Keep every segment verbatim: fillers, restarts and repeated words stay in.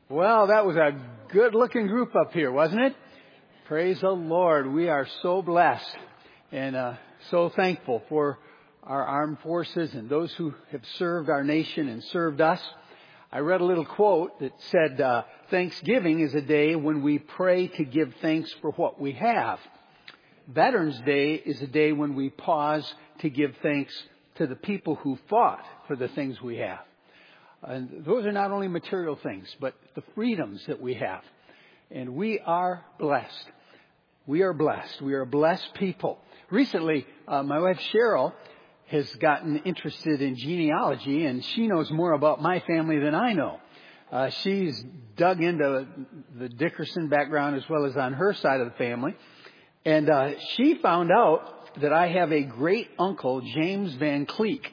Well, that was a good-looking group up here, wasn't it? Praise the Lord. We are so blessed and uh, so thankful for our armed forces and those who have served our nation and served us. I read a little quote that said, uh, Thanksgiving is a day when we pray to give thanks for what we have. Veterans Day is a day when we pause to give thanks to the people who fought for the things we have. And those are not only material things, but the freedoms that we have. And we are blessed. We are blessed. We are a blessed people. Recently, uh, my wife Cheryl has gotten interested in genealogy, and she knows more about my family than I know. Uh, she's dug into the Dickerson background as well as on her side of the family. And uh, she found out that I have a great uncle, James Van Cleek.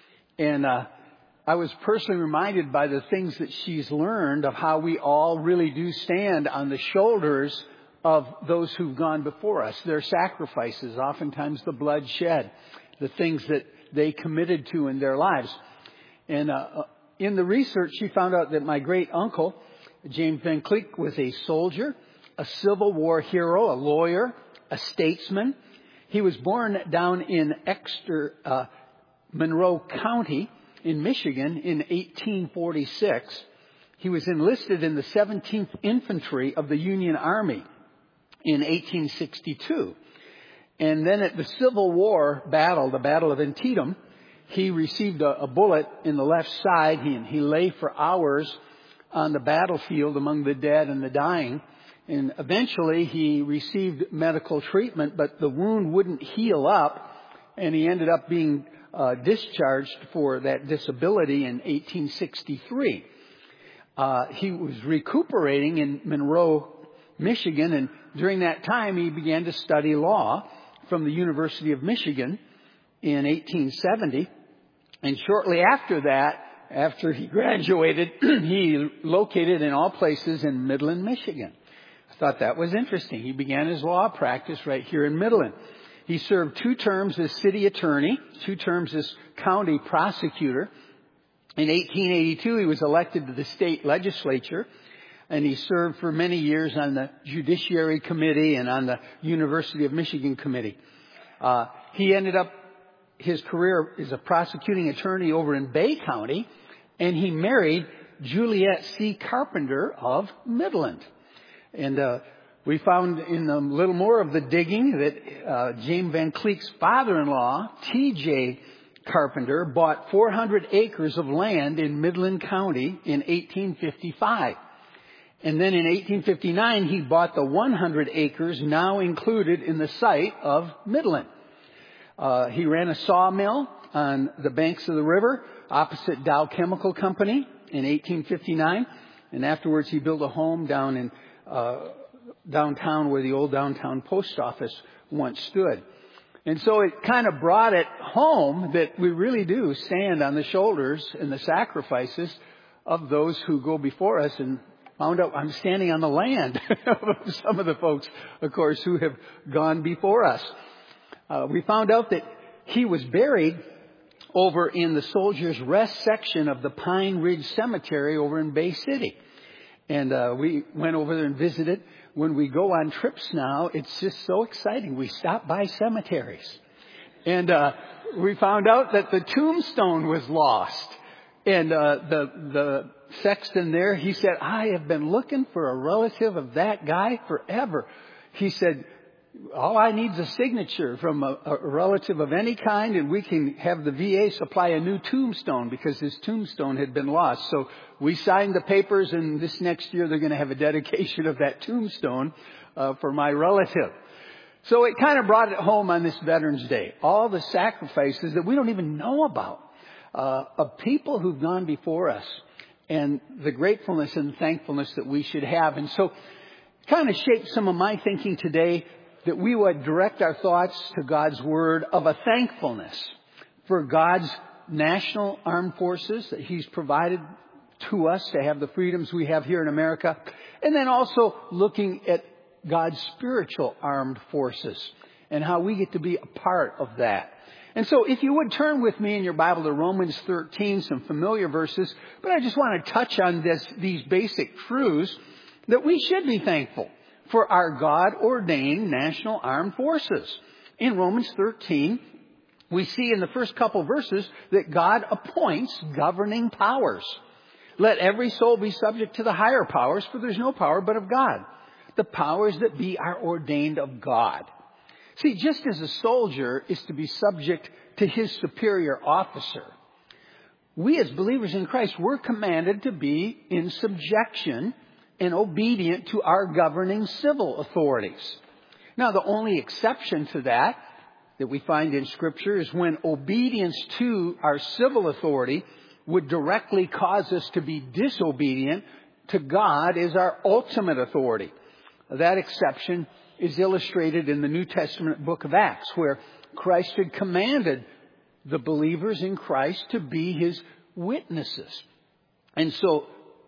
And uh, I was personally reminded by the things that she's learned of how we all really do stand on the shoulders of those who've gone before us. Their sacrifices, oftentimes the blood shed, the things that they committed to in their lives. And uh, in the research, she found out that my great uncle, James Van Cleek, was a soldier, a Civil War hero, a lawyer, a statesman. He was born down in Exeter, uh, Monroe County, in Michigan in eighteen forty-six. He was enlisted in the seventeenth Infantry of the Union Army in eighteen sixty-two. And then at the Civil War battle, the Battle of Antietam, he received a, a bullet in the left side. He, he lay for hours on the battlefield among the dead and the dying. And eventually he received medical treatment, but the wound wouldn't heal up, and he ended up being Uh, discharged for that disability in eighteen sixty-three. Uh, he was recuperating in Monroe, Michigan, and during that time he began to study law from the University of Michigan in eighteen seventy. And shortly after that, after he graduated, he located in all places in Midland, Michigan. I thought that was interesting. He began his law practice right here in Midland. He served two terms as city attorney, two terms as county prosecutor. In eighteen eighty-two, he was elected to the state legislature, and he served for many years on the Judiciary Committee and on the University of Michigan Committee. Uh, he ended up his career as a prosecuting attorney over in Bay County, and he married Juliet C. Carpenter of Midland. And uh We found in a little more of the digging that uh, James Van Cleek's father-in-law, T J Carpenter, bought four hundred acres of land in Midland County in eighteen fifty-five. And then in eighteen fifty-nine, he bought the one hundred acres now included in the site of Midland. Uh, he ran a sawmill on the banks of the river opposite Dow Chemical Company in eighteen fifty-nine. And afterwards, he built a home down in uh downtown where the old downtown post office once stood. And so it kind of brought it home that we really do stand on the shoulders and the sacrifices of those who go before us, and found out I'm standing on the land of some of the folks, of course, who have gone before us. Uh, we found out that he was buried over in the Soldiers' Rest section of the Pine Ridge Cemetery over in Bay City. And uh, we went over there and visited. When we go on trips now, it's just so exciting. We stop by cemeteries. And uh, we found out that the tombstone was lost. And uh, the the sexton there, he said, I have been looking for a relative of that guy forever. He said, all I need is a signature from a, a relative of any kind, and we can have the V A supply a new tombstone because his tombstone had been lost. So we signed the papers, and this next year they're going to have a dedication of that tombstone uh, for my relative. So it kind of brought it home on this Veterans Day. All the sacrifices that we don't even know about uh, of people who've gone before us, and the gratefulness and thankfulness that we should have. And so it kind of shaped some of my thinking today, that we would direct our thoughts to God's Word of a thankfulness for God's national armed forces that He's provided to us to have the freedoms we have here in America. And then also looking at God's spiritual armed forces and how we get to be a part of that. And so if you would turn with me in your Bible to Romans thirteen, some familiar verses, but I just want to touch on this, these basic truths that we should be thankful for our God-ordained national armed forces. In Romans thirteen, we see in the first couple verses that God appoints governing powers. Let every soul be subject to the higher powers, for there's no power but of God. The powers that be are ordained of God. See, just as a soldier is to be subject to his superior officer, we as believers in Christ, we're commanded to be in subjection and obedient to our governing civil authorities. Now, the only exception to that that we find in Scripture is when obedience to our civil authority would directly cause us to be disobedient to God as our ultimate authority. That exception is illustrated in the New Testament book of Acts, where Christ had commanded the believers in Christ to be his witnesses. And so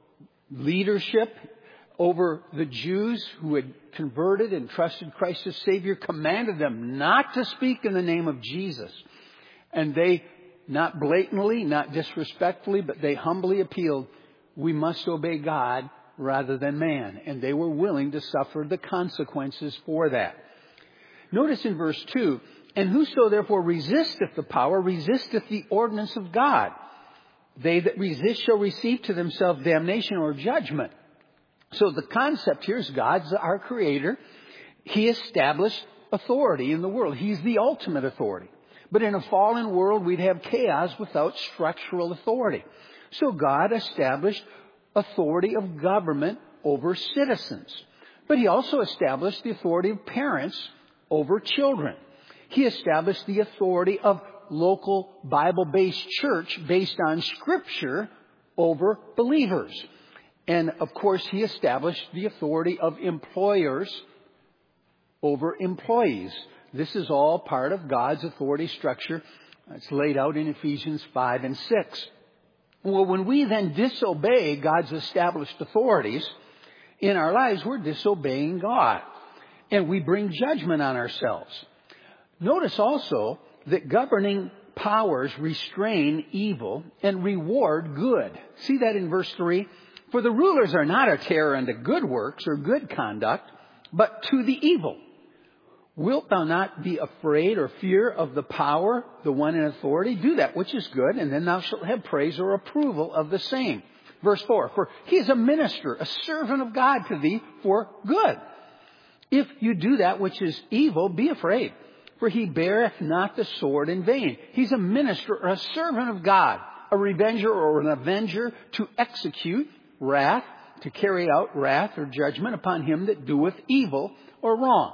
leadership over the Jews who had converted and trusted Christ as Savior commanded them not to speak in the name of Jesus. And they, not blatantly, not disrespectfully, but they humbly appealed, we must obey God rather than man. And they were willing to suffer the consequences for that. Notice in verse two, and whoso therefore resisteth the power, resisteth the ordinance of God. They that resist shall receive to themselves damnation or judgment. So the concept here is God's our creator. He established authority in the world. He's the ultimate authority. But in a fallen world, we'd have chaos without structural authority. So God established authority of government over citizens. But he also established the authority of parents over children. He established the authority of local Bible-based church based on Scripture over believers. And, of course, he established the authority of employers over employees. This is all part of God's authority structure. It's laid out in Ephesians five and six. Well, when we then disobey God's established authorities in our lives, we're disobeying God. And we bring judgment on ourselves. Notice also that governing powers restrain evil and reward good. See that in verse three? For the rulers are not a terror unto good works or good conduct, but to the evil. Wilt thou not be afraid or fear of the power, the one in authority? Do that which is good, and then thou shalt have praise or approval of the same. Verse four, for he is a minister, a servant of God to thee for good. If you do that which is evil, be afraid, for he beareth not the sword in vain. He's a minister or a servant of God, a revenger or an avenger to execute wrath, to carry out wrath or judgment upon him that doeth evil or wrong.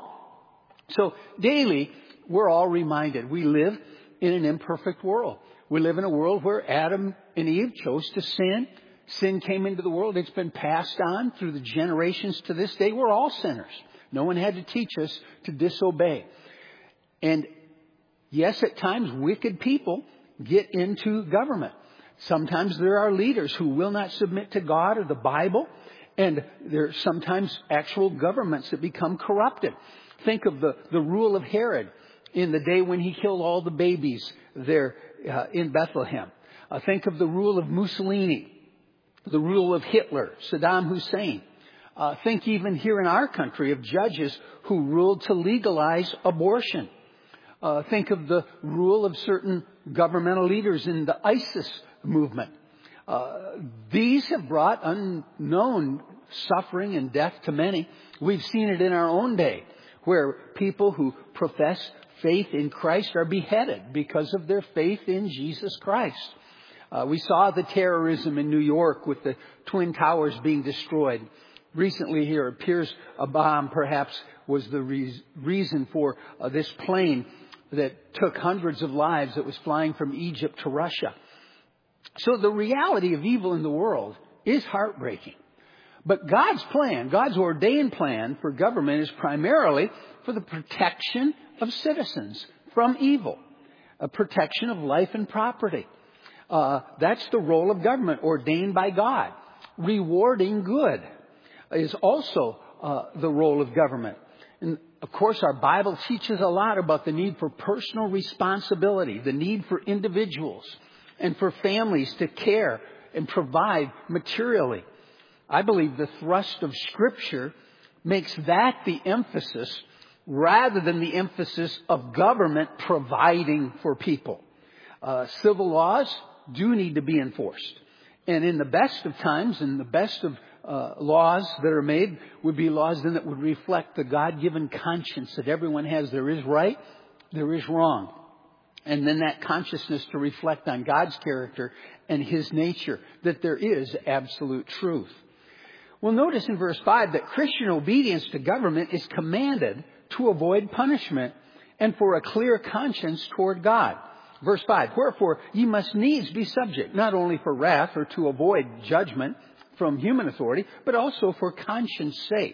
So daily, we're all reminded we live in an imperfect world. We live in a world where Adam and Eve chose to sin. Sin came into the world. It's been passed on through the generations to this day. We're all sinners. No one had to teach us to disobey. And yes, at times wicked people get into government. Sometimes there are leaders who will not submit to God or the Bible. And there are sometimes actual governments that become corrupted. Think of the, the rule of Herod in the day when he killed all the babies there uh, in Bethlehem. Uh, think of the rule of Mussolini, the rule of Hitler, Saddam Hussein. Uh, think even here in our country of judges who ruled to legalize abortion. Uh, think of the rule of certain governmental leaders in the ISIS movement. Uh, these have brought unknown suffering and death to many. We've seen it in our own day, where people who profess faith in Christ are beheaded because of their faith in Jesus Christ. Uh, we saw the terrorism in New York with the Twin Towers being destroyed. Recently here, it appears a bomb perhaps was the re- reason for uh, this plane that took hundreds of lives that was flying from Egypt to Russia. So the reality of evil in the world is heartbreaking. But God's plan, God's ordained plan for government is primarily for the protection of citizens from evil, a protection of life and property. Uh, that's the role of government ordained by God. Rewarding good is also uh, the role of government. And of course, our Bible teaches a lot about the need for personal responsibility, the need for individuals and for families to care and provide materially. I believe the thrust of Scripture makes that the emphasis rather than the emphasis of government providing for people. Uh, civil laws do need to be enforced. And in the best of times, in the best of uh, laws that are made, would be laws then that would reflect the God-given conscience that everyone has. There is right, there is wrong. And then that consciousness to reflect on God's character and His nature, that there is absolute truth. Well, notice in verse five that Christian obedience to government is commanded to avoid punishment and for a clear conscience toward God. Verse five, wherefore ye must needs be subject, not only for wrath or to avoid judgment from human authority, but also for conscience sake.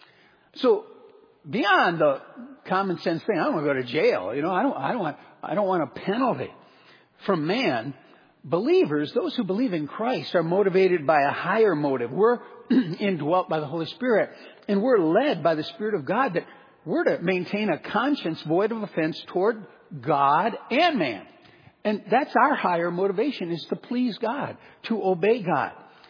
So beyond the common sense thing, I don't want to go to jail. You know, I don't, I don't want, I don't want a penalty from man. Believers, those who believe in Christ, are motivated by a higher motive. We're indwelt by the Holy Spirit, and we're led by the Spirit of God that we're to maintain a conscience void of offense toward God and man. And that's our higher motivation, is to please God, to obey God.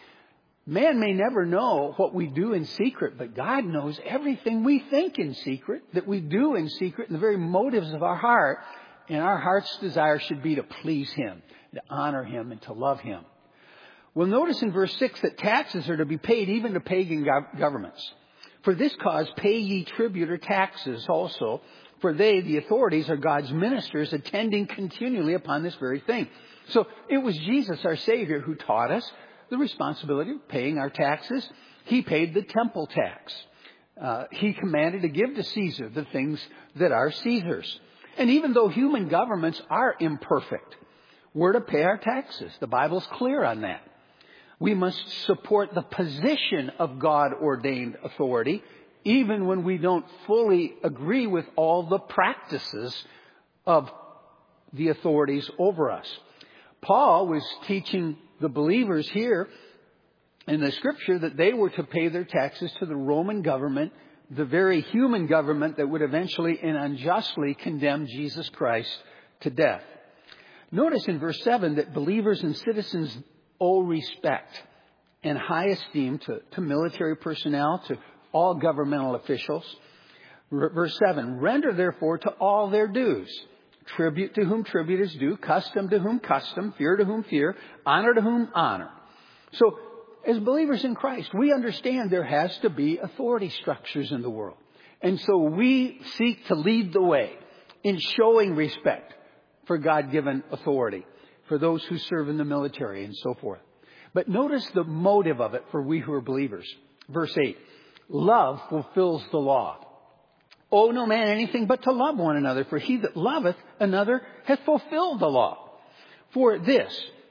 Man may never know what we do in secret, but God knows everything we think in secret, that we do in secret, and the very motives of our heart. And our heart's desire should be to please Him, to honor Him, and to love Him. Well, notice in verse six that taxes are to be paid even to pagan governments. For this cause pay ye tribute or taxes also, for they, the authorities, are God's ministers, attending continually upon this very thing. So it was Jesus, our Savior, who taught us the responsibility of paying our taxes. He paid the temple tax. Uh, he commanded to give to Caesar the things that are Caesar's. And even though human governments are imperfect, we're to pay our taxes. The Bible's clear on that. We must support the position of God-ordained authority, even when we don't fully agree with all the practices of the authorities over us. Paul was teaching the believers here in the Scripture that they were to pay their taxes to the Roman government, the very human government that would eventually and unjustly condemn Jesus Christ to death. Notice in verse seven that believers and citizens owe respect and high esteem to, to military personnel, to all governmental officials. Verse seven, render therefore to all their dues. Tribute to whom tribute is due, custom to whom custom, fear to whom fear, honor to whom honor. So, as believers in Christ, we understand there has to be authority structures in the world. And so we seek to lead the way in showing respect for God-given authority, for those who serve in the military and so forth. But notice the motive of it for we who are believers. Verse eight, love fulfills the law. Owe no man anything but to love one another, for he that loveth another hath fulfilled the law. For this,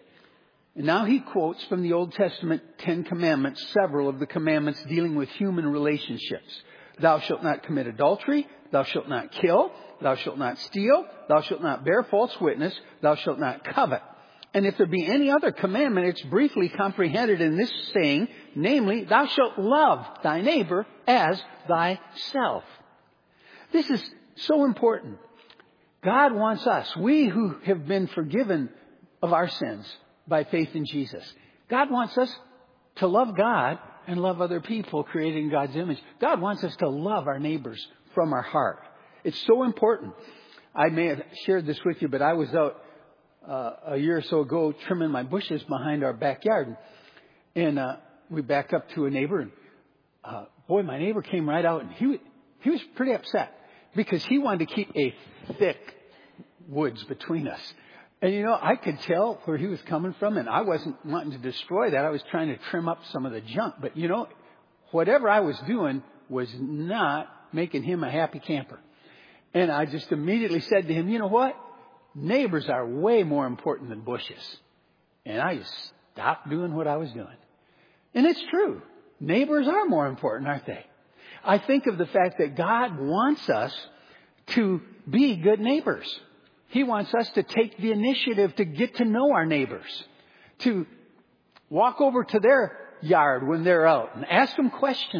and now he quotes from the Old Testament Ten Commandments, several of the commandments dealing with human relationships. Thou shalt not commit adultery, thou shalt not kill, thou shalt not steal, thou shalt not bear false witness, thou shalt not covet. And if there be any other commandment, it's briefly comprehended in this saying, namely, thou shalt love thy neighbor as thyself. This is so important. God wants us, we who have been forgiven of our sins by faith in Jesus, God wants us to love God and love other people created in God's image. God wants us to love our neighbors from our heart. It's so important. I may have shared this with you, but I was out uh, a year or so ago trimming my bushes behind our backyard. And uh, we backed up to a neighbor. And uh, boy, my neighbor came right out, and he, he was pretty upset because he wanted to keep a thick woods between us. And, you know, I could tell where he was coming from, and I wasn't wanting to destroy that. I was trying to trim up some of the junk. But, you know, whatever I was doing was not making him a happy camper. And I just immediately said to him, you know what? Neighbors are way more important than bushes. And I just stopped doing what I was doing. And it's true. Neighbors are more important, aren't they? I think of the fact that God wants us to be good neighbors. He wants us to take the initiative to get to know our neighbors, to walk over to their yard when they're out and ask them questions,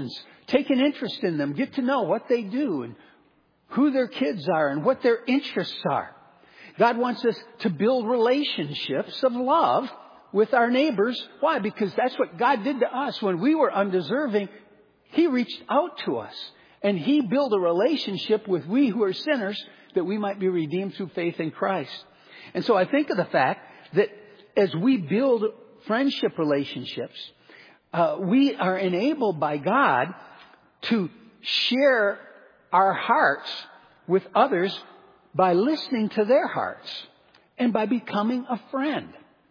Take an interest in them. Get to know what they do and who their kids are and what their interests are. God wants us to build relationships of love with our neighbors. Why? Because that's what God did to us. When we were undeserving, He reached out to us. And He built a relationship with we who are sinners that we might be redeemed through faith in Christ. And so I think of the fact that as we build friendship relationships, uh, we are enabled by God to share our hearts with others by listening to their hearts and by becoming a friend.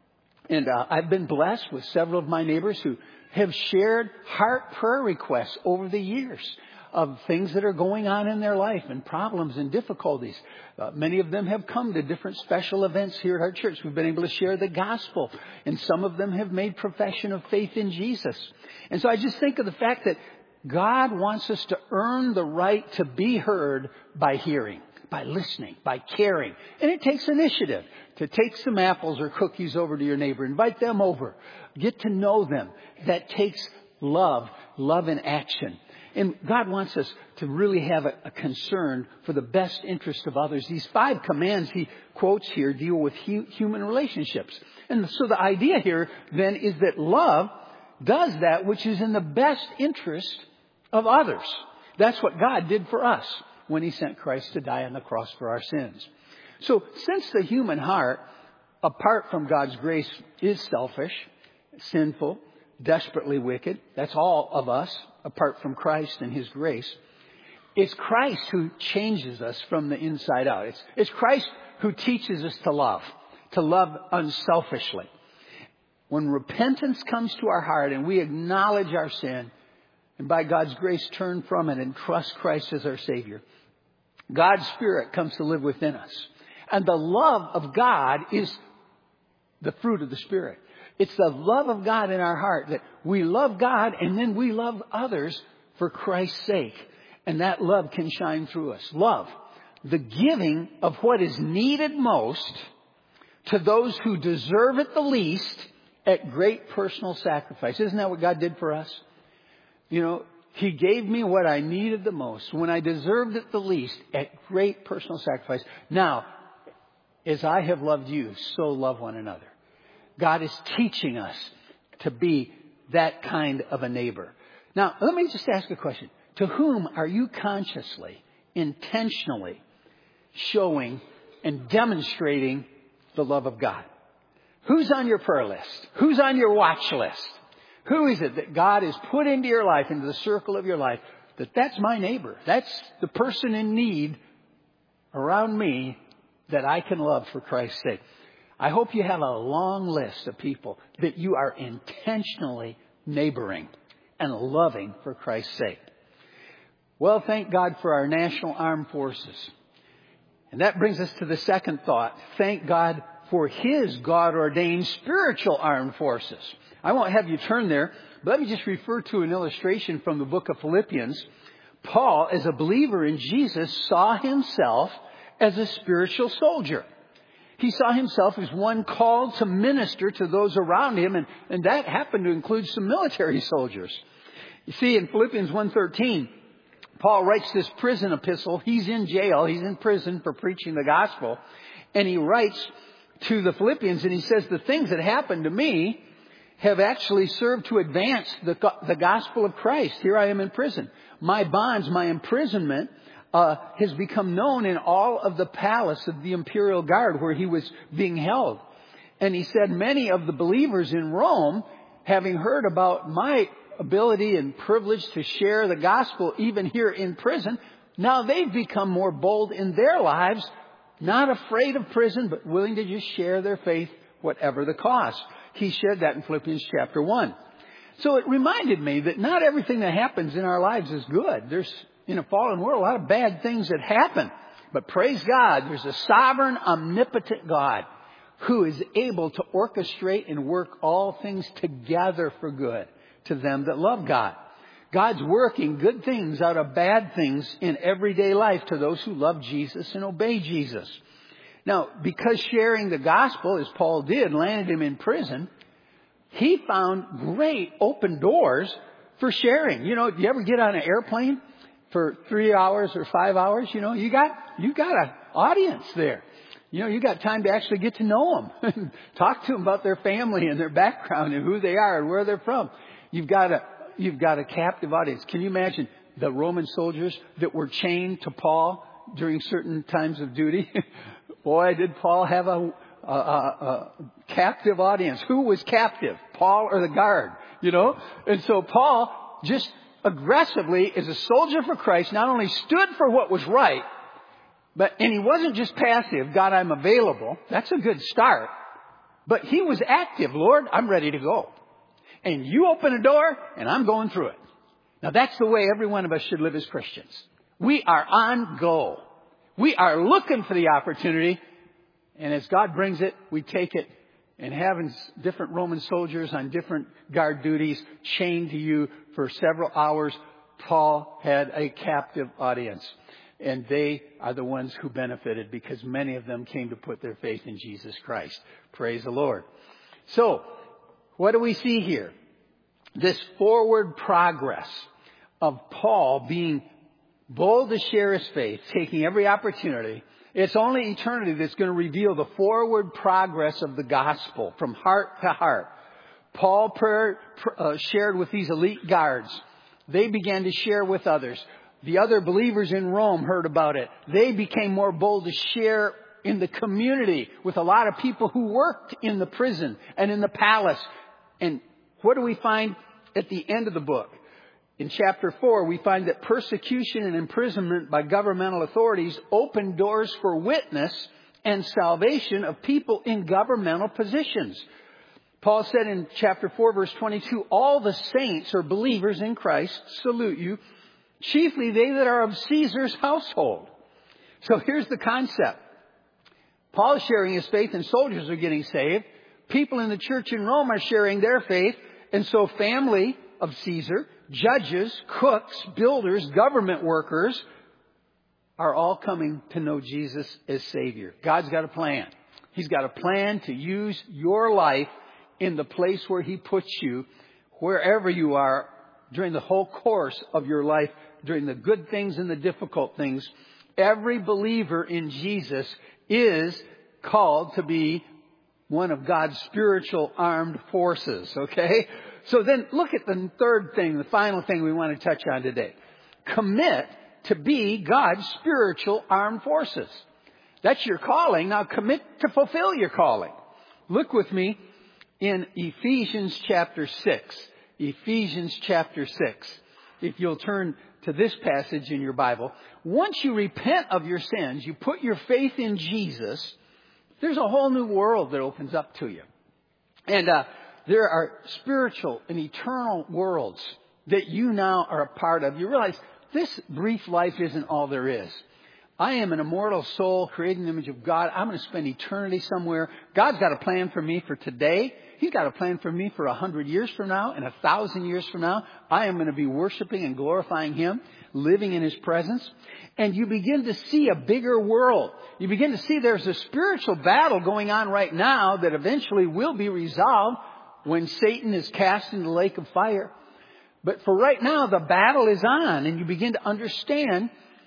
And uh, I've been blessed with several of my neighbors who have shared heart prayer requests over the years of things that are going on in their life and problems and difficulties. Uh, many of them have come to different special events here at our church. We've been able to share the gospel, and some of them have made profession of faith in Jesus. And so I just think of the fact that God wants us to earn the right to be heard by hearing, by listening, by caring. And it takes initiative to take some apples or cookies over to your neighbor, invite them over, get to know them. That takes love, love in action. And God wants us to really have a, a concern for the best interest of others. These five commands He quotes here deal with hu- human relationships. And so the idea here then is that love does that which is in the best interest of others. That's what God did for us when He sent Christ to die on the cross for our sins. So since the human heart, apart from God's grace, is selfish, sinful, desperately wicked, that's all of us apart from Christ and His grace, it's Christ who changes us from the inside out. It's, it's Christ who teaches us to love, to love unselfishly. When repentance comes to our heart and we acknowledge our sin and by God's grace turn from it and trust Christ as our Savior, God's Spirit comes to live within us. And the love of God is the fruit of the Spirit. It's the love of God in our heart that we love God and then we love others for Christ's sake. And that love can shine through us. Love, the giving of what is needed most to those who deserve it the least at great personal sacrifice. Isn't that what God did for us? You know, He gave me what I needed the most when I deserved it the least at great personal sacrifice. Now, as I have loved you, so love one another. God is teaching us to be that kind of a neighbor. Now, let me just ask a question. To whom are you consciously, intentionally showing and demonstrating the love of God? Who's on your prayer list? Who's on your watch list? Who is it that God has put into your life, into the circle of your life, that that's my neighbor? That's the person in need around me that I can love for Christ's sake. I hope you have a long list of people that you are intentionally neighboring and loving for Christ's sake. Well, thank God for our national armed forces. And that brings us to the second thought. Thank God for His God-ordained spiritual armed forces. I won't have you turn there, but let me just refer to an illustration from the book of Philippians. Paul, as a believer in Jesus, saw himself as a spiritual soldier. He saw himself as one called to minister to those around him, and, and that happened to include some military soldiers. You see, in Philippians one thirteen, Paul writes this prison epistle. He's in jail. He's in prison for preaching the gospel. And he writes to the Philippians, and he says, the things that happened to me have actually served to advance the, the gospel of Christ. Here I am in prison. My bonds, my imprisonment Uh, has become known in all of the palace of the imperial guard where he was being held. And he said many of the believers in Rome, having heard about my ability and privilege to share the gospel even here in prison, now they've become more bold in their lives, not afraid of prison, but willing to just share their faith, whatever the cost. He shared that in Philippians chapter one. So it reminded me that not everything that happens in our lives is good. There's In a fallen world, a lot of bad things that happen. But praise God, there's a sovereign, omnipotent God who is able to orchestrate and work all things together for good to them that love God. God's working good things out of bad things in everyday life to those who love Jesus and obey Jesus. Now, because sharing the gospel, as Paul did, landed him in prison, he found great open doors for sharing. You know, do you ever get on an airplane for three hours or five hours? You know, you got, you got an audience there. You know, you got time to actually get to know them. Talk to them about their family and their background and who they are and where they're from. You've got a, you've got a captive audience. Can you imagine the Roman soldiers that were chained to Paul during certain times of duty? Boy, did Paul have a, a, a, a captive audience. Who was captive? Paul or the guard? You know? And so Paul just aggressively, as a soldier for Christ, not only stood for what was right, but, and he wasn't just passive, God, I'm available. That's a good start. But he was active. Lord, I'm ready to go. And you open a door, and I'm going through it. Now, that's the way every one of us should live as Christians. We are on go. We are looking for the opportunity. And as God brings it, we take it. And having different Roman soldiers on different guard duties chained to you for several hours, Paul had a captive audience. And they are the ones who benefited because many of them came to put their faith in Jesus Christ. Praise the Lord. So, what do we see here? This forward progress of Paul being bold to share his faith, taking every opportunity. It's only eternity that's going to reveal the forward progress of the gospel from heart to heart. Paul prayer, uh, shared with these elite guards. They began to share with others. The other believers in Rome heard about it. They became more bold to share in the community with a lot of people who worked in the prison and in the palace. And what do we find at the end of the book? In chapter four, we find that persecution and imprisonment by governmental authorities opened doors for witness and salvation of people in governmental positions. Paul said in chapter four, verse twenty-two, all the saints or believers in Christ salute you, chiefly they that are of Caesar's household. So here's the concept. Paul is sharing his faith and soldiers are getting saved. People in the church in Rome are sharing their faith. And so family of Caesar, judges, cooks, builders, government workers are all coming to know Jesus as Savior. God's got a plan. He's got a plan to use your life in the place where He puts you, wherever you are, during the whole course of your life, during the good things and the difficult things. Every believer in Jesus is called to be one of God's spiritual armed forces, okay? So then look at the third thing, the final thing we want to touch on today. Commit to be God's spiritual armed forces. That's your calling. Now commit to fulfill your calling. Look with me in Ephesians chapter six. Ephesians chapter six. If you'll turn to this passage in your Bible. Once you repent of your sins, you put your faith in Jesus, there's a whole new world that opens up to you. And uh, there are spiritual and eternal worlds that you now are a part of. You realize this brief life isn't all there is. I am an immortal soul created in the image of God. I'm going to spend eternity somewhere. God's got a plan for me for today. He's got a plan for me for a hundred years from now and a thousand years from now. I am going to be worshiping and glorifying Him, living in His presence. And you begin to see a bigger world. You begin to see there's a spiritual battle going on right now that eventually will be resolved when Satan is cast into the lake of fire. But for right now, the battle is on, and you begin to understand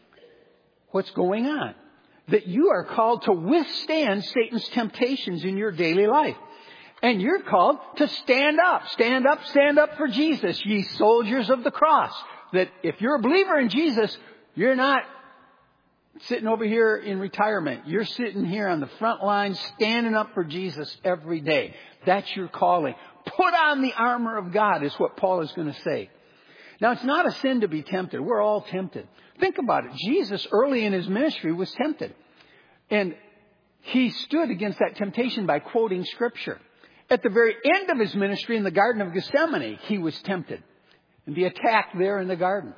what's going on. That you are called to withstand Satan's temptations in your daily life. And you're called to stand up, stand up, stand up for Jesus, ye soldiers of the cross. That if you're a believer in Jesus, you're not sitting over here in retirement. You're sitting here on the front line, standing up for Jesus every day. That's your calling. Put on the armor of God is what Paul is going to say. Now, it's not a sin to be tempted. We're all tempted. Think about it. Jesus, early in His ministry, was tempted. And He stood against that temptation by quoting Scripture. At the very end of His ministry in the Garden of Gethsemane, He was tempted. And the attack there in the garden.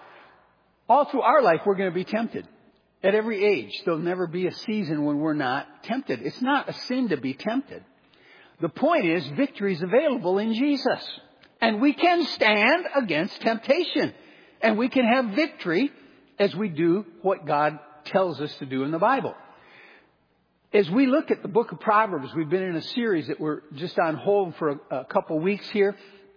All through our life, we're going to be tempted. At every age, there'll never be a season when we're not tempted. It's not a sin to be tempted. The point is, victory is available in Jesus. And we can stand against temptation. And we can have victory as we do what God tells us to do in the Bible. As we look at the book of Proverbs, we've been in a series that we're just on hold for a, a couple weeks here.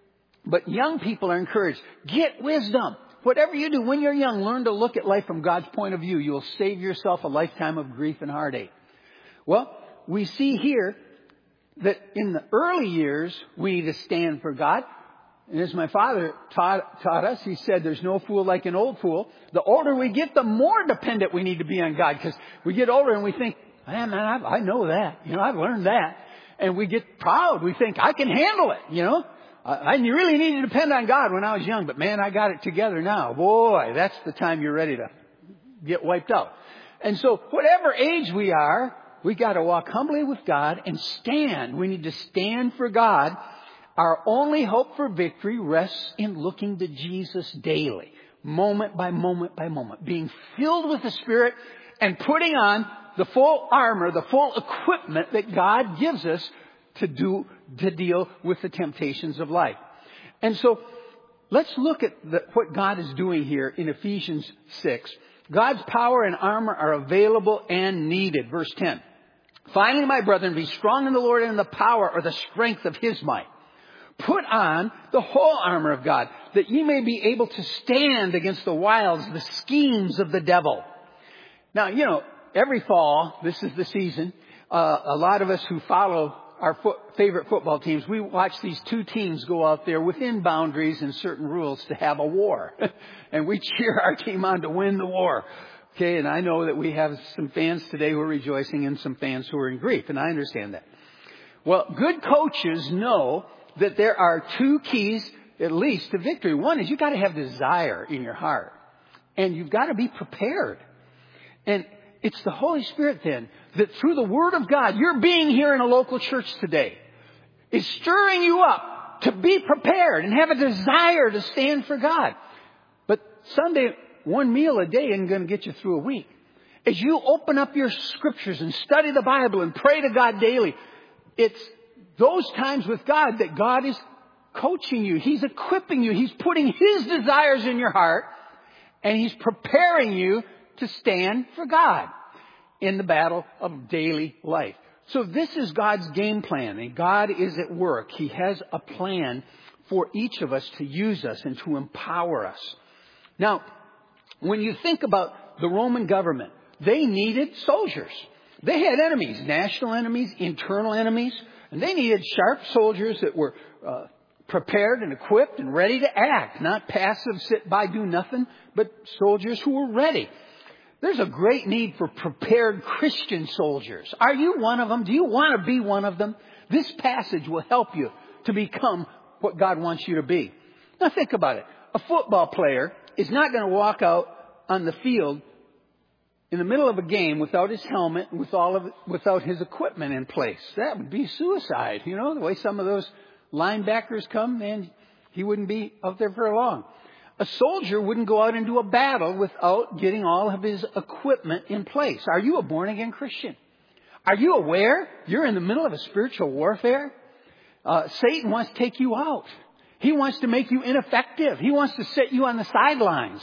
But young people are encouraged. Get wisdom. Whatever you do when you're young, learn to look at life from God's point of view. You'll save yourself a lifetime of grief and heartache. Well, we see here that in the early years, we need to stand for God. And as my father taught, taught us, he said there's no fool like an old fool. The older we get, the more dependent we need to be on God. Because we get older and we think, man, man, I, I know that. You know, I've learned that. And we get proud. We think, I can handle it, you know. I, I really needed to depend on God when I was young. But man, I got it together now. Boy, that's the time you're ready to get wiped out. And so whatever age we are, we got to walk humbly with God and stand. We need to stand for God. Our only hope for victory rests in looking to Jesus daily, moment by moment by moment, being filled with the Spirit and putting on the full armor, the full equipment that God gives us to do, to deal with the temptations of life. And so let's look at the, what God is doing here in Ephesians six. God's power and armor are available and needed. Verse ten. Finally, my brethren, be strong in the Lord and in the power or the strength of His might. Put on the whole armor of God, that ye may be able to stand against the wiles, the schemes of the devil. Now, you know, every fall, this is the season, uh, a lot of us who follow our fo- favorite football teams, we watch these two teams go out there within boundaries and certain rules to have a war. And we cheer our team on to win the war. Okay, and I know that we have some fans today who are rejoicing and some fans who are in grief, and I understand that. Well, good coaches know that there are two keys, at least, to victory. One is you've got to have desire in your heart. And you've got to be prepared. And it's the Holy Spirit then that through the Word of God, your being here in a local church today is stirring you up to be prepared and have a desire to stand for God. But Sunday, one meal a day isn't going to get you through a week. As you open up your scriptures and study the Bible and pray to God daily, it's those times with God that God is coaching you. He's equipping you. He's putting His desires in your heart. And He's preparing you to stand for God in the battle of daily life. So this is God's game plan. And God is at work. He has a plan for each of us to use us and to empower us. Now, when you think about the Roman government, they needed soldiers. They had enemies, national enemies, internal enemies. And they needed sharp soldiers that were uh, prepared and equipped and ready to act. Not passive, sit by, do nothing, but soldiers who were ready. There's a great need for prepared Christian soldiers. Are you one of them? Do you want to be one of them? This passage will help you to become what God wants you to be. Now think about it. A football player is not going to walk out on the field in the middle of a game without his helmet, with all of it, without his equipment in place. That would be suicide. You know, the way some of those linebackers come, man, he wouldn't be out there for long. A soldier wouldn't go out into a battle without getting all of his equipment in place. Are you a born-again Christian? Are you aware you're in the middle of a spiritual warfare? Uh, Satan wants to take you out. He wants to make you ineffective. He wants to set you on the sidelines.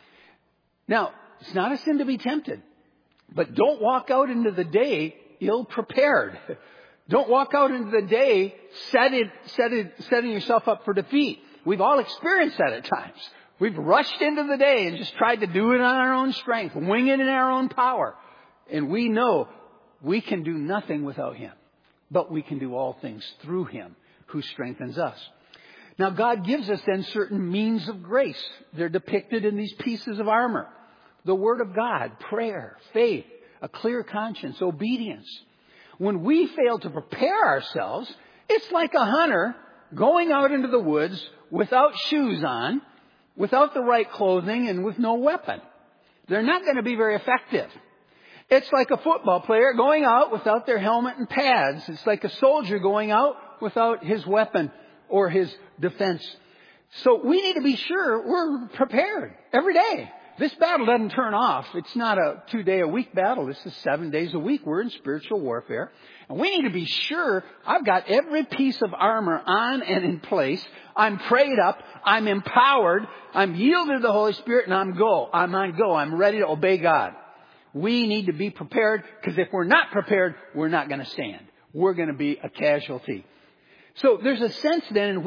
Now, it's not a sin to be tempted, but don't walk out into the day ill-prepared. Don't walk out into the day set it, set it, setting yourself up for defeat. We've all experienced that at times. We've rushed into the day and just tried to do it on our own strength, wing it in our own power. And we know we can do nothing without Him, but we can do all things through Him who strengthens us. Now, God gives us then certain means of grace. They're depicted in these pieces of armor. The Word of God, prayer, faith, a clear conscience, obedience. When we fail to prepare ourselves, it's like a hunter going out into the woods without shoes on, without the right clothing, and with no weapon. They're not going to be very effective. It's like a football player going out without their helmet and pads. It's like a soldier going out without his weapon or his defense. So we need to be sure we're prepared every day. This battle doesn't turn off. It's not a two-day-a-week battle. This is seven days a week. We're in spiritual warfare. And we need to be sure I've got every piece of armor on and in place. I'm prayed up. I'm empowered. I'm yielded to the Holy Spirit, and I'm go. I'm on go. I'm ready to obey God. We need to be prepared, because if we're not prepared, we're not going to stand. We're going to be a casualty. So there's a sense then in which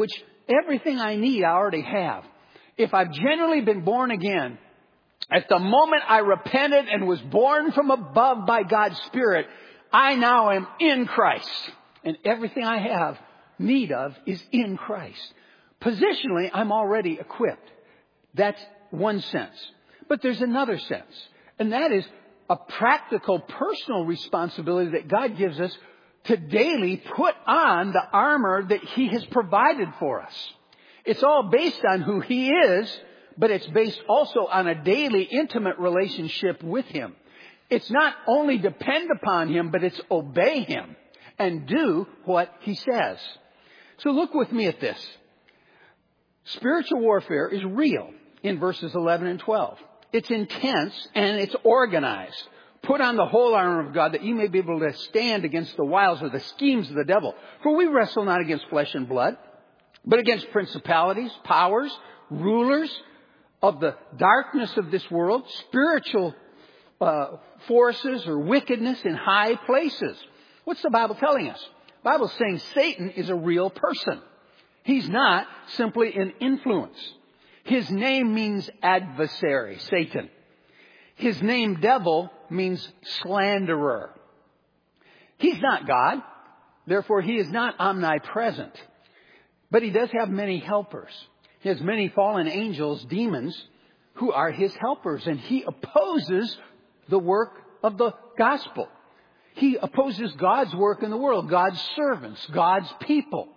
everything I need I already have. If I've genuinely been born again, at the moment I repented and was born from above by God's Spirit, I now am in Christ. And everything I have need of is in Christ. Positionally, I'm already equipped. That's one sense. But there's another sense. And that is a practical, personal responsibility that God gives us to daily put on the armor that He has provided for us. It's all based on who He is, but it's based also on a daily, intimate relationship with Him. It's not only depend upon Him, but it's obey Him and do what He says. So look with me at this. Spiritual warfare is real in verses eleven and twelve. It's intense and it's organized. Put on the whole armor of God that you may be able to stand against the wiles or the schemes of the devil. For we wrestle not against flesh and blood, but against principalities, powers, rulers of the darkness of this world, spiritual uh, forces or wickedness in high places. What's the Bible telling us? The Bible's saying Satan is a real person. He's not simply an influence. His name means adversary, Satan. His name devil means slanderer. He's not God. Therefore, he is not omnipresent. But he does have many helpers. He has many fallen angels, demons, who are his helpers. And he opposes the work of the gospel. He opposes God's work in the world, God's servants, God's people.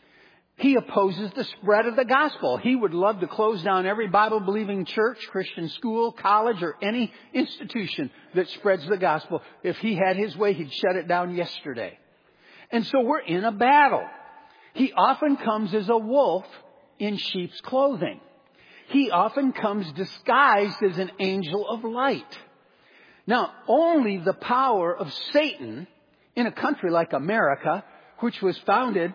He opposes the spread of the gospel. He would love to close down every Bible-believing church, Christian school, college, or any institution that spreads the gospel. If he had his way, he'd shut it down yesterday. And so we're in a battle. He often comes as a wolf in sheep's clothing. He often comes disguised as an angel of light. Now, only the power of Satan in a country like America, which was founded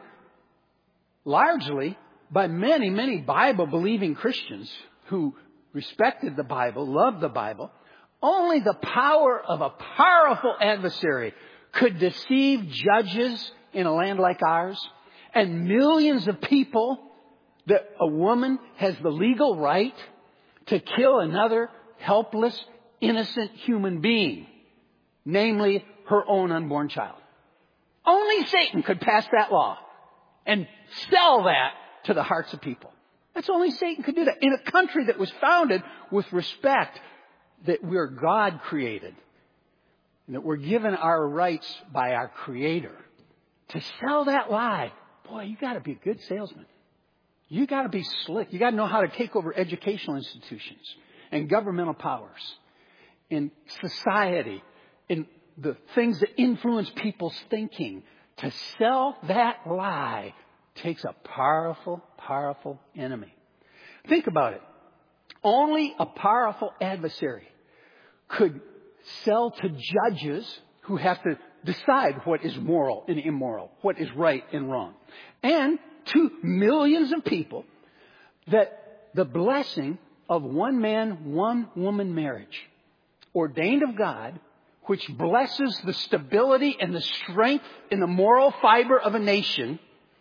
largely by many, many Bible-believing Christians who respected the Bible, loved the Bible, only the power of a powerful adversary could deceive judges in a land like ours and millions of people that a woman has the legal right to kill another helpless, innocent human being, namely her own unborn child. Only Satan could pass that law and sell that to the hearts of people. That's only Satan could do that. In a country that was founded with respect that we're God created. And that we're given our rights by our Creator. To sell that lie, boy, you gotta be a good salesman. You gotta be slick. You gotta know how to take over educational institutions and governmental powers in society, in the things that influence people's thinking. To sell that lie takes a powerful, powerful enemy. Think about it. Only a powerful adversary could sell to judges who have to decide what is moral and immoral, what is right and wrong. And to millions of people that the blessing of one man, one woman marriage, ordained of God, which blesses the stability and the strength and the moral fiber of a nation,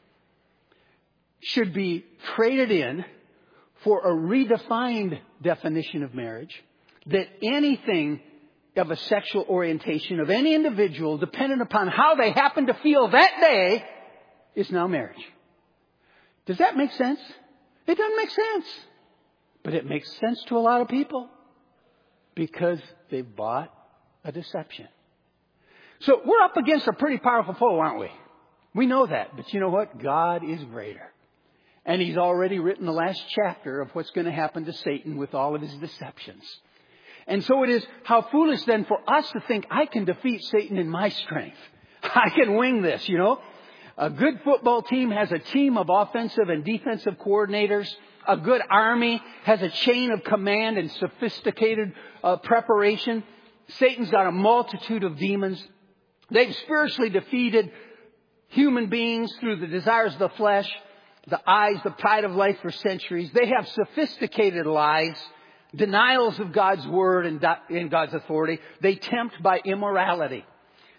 should be traded in for a redefined definition of marriage, that anything of a sexual orientation of any individual, dependent upon how they happen to feel that day, is now marriage. Does that make sense? It doesn't make sense. But it makes sense to a lot of people because they bought a deception. So we're up against a pretty powerful foe, aren't we? We know that. But you know what? God is greater. And He's already written the last chapter of what's going to happen to Satan with all of his deceptions. And so it is how foolish then for us to think I can defeat Satan in my strength. I can wing this, you know. A good football team has a team of offensive and defensive coordinators. A good army has a chain of command and sophisticated uh, preparation. Satan's got a multitude of demons. They've spiritually defeated human beings through the desires of the flesh, the eyes, the pride of life for centuries. They have sophisticated lies, denials of God's word and God's authority. They tempt by immorality.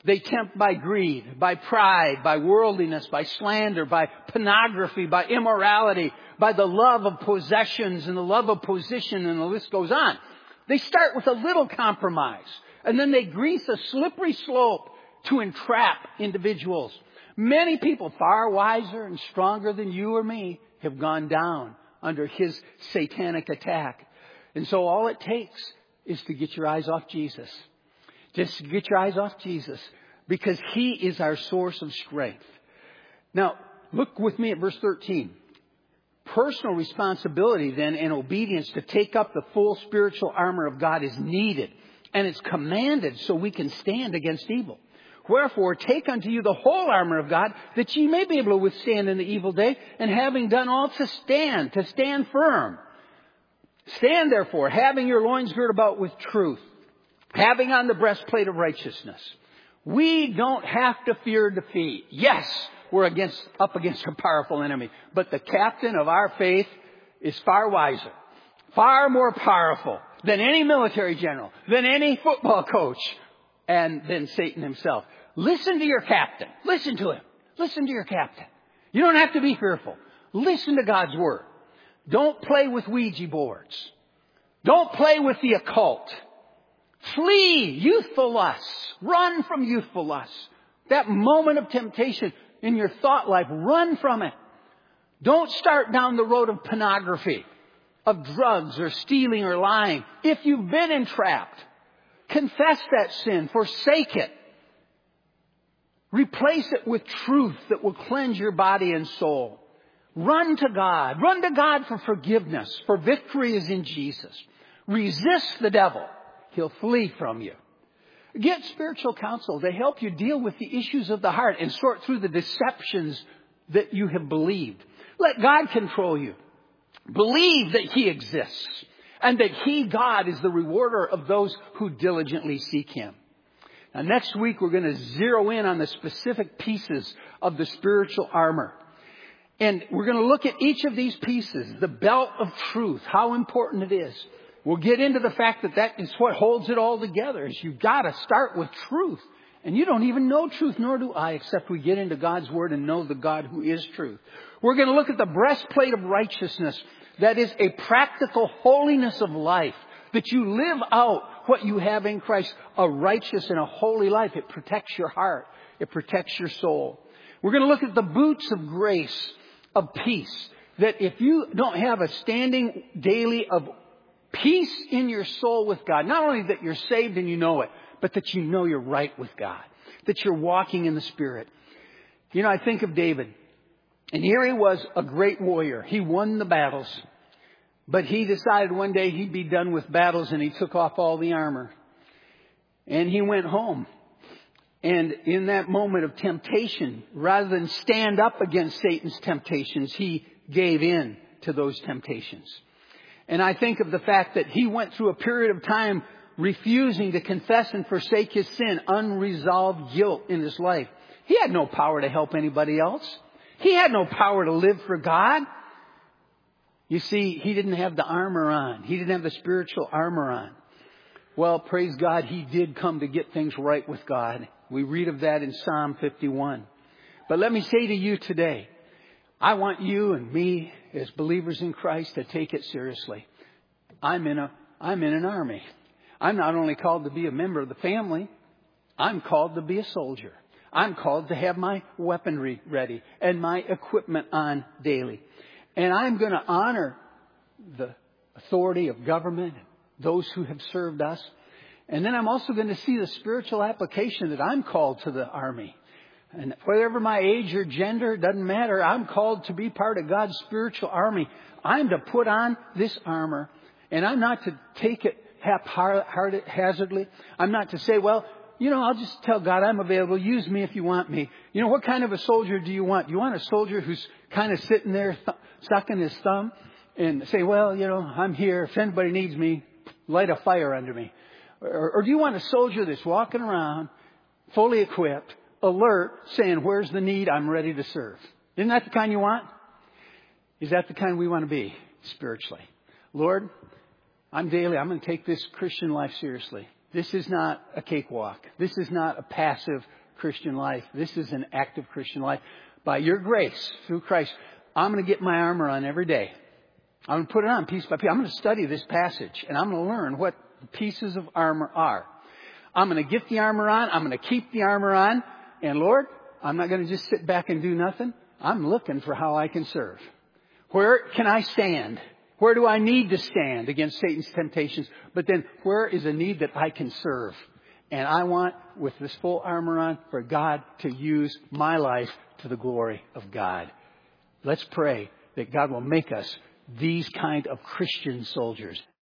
They tempt by greed, by pride, by worldliness, by slander, by pornography, by immorality, by the love of possessions and the love of position, and the list goes on. They start with a little compromise, and then they grease a slippery slope to entrap individuals. Many people far wiser and stronger than you or me have gone down under his satanic attack. And so all it takes is to get your eyes off Jesus. Just get your eyes off Jesus, because he is our source of strength. Now, look with me at verse thirteen. Personal responsibility then and obedience to take up the full spiritual armor of God is needed, and it's commanded so we can stand against evil. Wherefore, take unto you the whole armor of God, that ye may be able to withstand in the evil day, and having done all to stand, to stand firm. Stand therefore, having your loins girt about with truth, having on the breastplate of righteousness. We don't have to fear defeat. Yes, we're against, up against a powerful enemy, but the captain of our faith is far wiser, far more powerful than any military general, than any football coach, and than Satan himself. Listen to your captain. Listen to him. Listen to your captain. You don't have to be fearful. Listen to God's word. Don't play with Ouija boards. Don't play with the occult. Flee youthful lusts. Run from youthful lusts. That moment of temptation in your thought life, run from it. Don't start down the road of pornography, of drugs or stealing or lying. If you've been entrapped, confess that sin. Forsake it. Replace it with truth that will cleanse your body and soul. Run to God. Run to God for forgiveness, for victory is in Jesus. Resist the devil. He'll flee from you. Get spiritual counsel to help you deal with the issues of the heart and sort through the deceptions that you have believed. Let God control you. Believe that he exists and that he, God, is the rewarder of those who diligently seek him. Now, next week, we're going to zero in on the specific pieces of the spiritual armor. And we're going to look at each of these pieces, the belt of truth, how important it is. We'll get into the fact that that is what holds it all together. Is you've got to start with truth. And you don't even know truth, nor do I, except we get into God's word and know the God who is truth. We're going to look at the breastplate of righteousness. That is a practical holiness of life. That you live out what you have in Christ, a righteous and a holy life. It protects your heart. It protects your soul. We're going to look at the boots of grace, of peace. That if you don't have a standing daily of peace in your soul with God, not only that you're saved and you know it, but that you know you're right with God, that you're walking in the Spirit. You know, I think of David, and here he was, a great warrior. He won the battles, but he decided one day he'd be done with battles, and he took off all the armor, and he went home. And in that moment of temptation, rather than stand up against Satan's temptations, he gave in to those temptations. And I think of the fact that he went through a period of time refusing to confess and forsake his sin, unresolved guilt in his life. He had no power to help anybody else. He had no power to live for God. You see, he didn't have the armor on. He didn't have the spiritual armor on. Well, praise God, he did come to get things right with God. We read of that in Psalm fifty-one. But let me say to you today, I want you and me as believers in Christ to take it seriously. I'm in a, I'm in an army. I'm not only called to be a member of the family, I'm called to be a soldier. I'm called to have my weaponry ready and my equipment on daily. And I'm going to honor the authority of government, those who have served us. And then I'm also going to see the spiritual application that I'm called to the army. And whatever my age or gender, doesn't matter. I'm called to be part of God's spiritual army. I'm to put on this armor. And I'm not to take it haphazardly. I'm not to say, well, you know, I'll just tell God I'm available. Use me if you want me. You know, what kind of a soldier do you want? You want a soldier who's kind of sitting there th- sucking his thumb and say, well, you know, I'm here. If anybody needs me, light a fire under me. Or, or do you want a soldier that's walking around, fully equipped, alert, saying, where's the need? I'm ready to serve. Isn't that the kind you want? Is that the kind we want to be spiritually? Lord, I'm daily, I'm going to take this Christian life seriously. This is not a cakewalk. This is not a passive Christian life. This is an active Christian life. By your grace, through Christ, I'm going to get my armor on every day. I'm going to put it on piece by piece. I'm going to study this passage, and I'm going to learn what the pieces of armor are. I'm going to get the armor on. I'm going to keep the armor on. And Lord, I'm not going to just sit back and do nothing. I'm looking for how I can serve. Where can I stand? Where do I need to stand against Satan's temptations? But then where is a need that I can serve? And I want, with this full armor on, for God to use my life to the glory of God. Let's pray that God will make us these kind of Christian soldiers.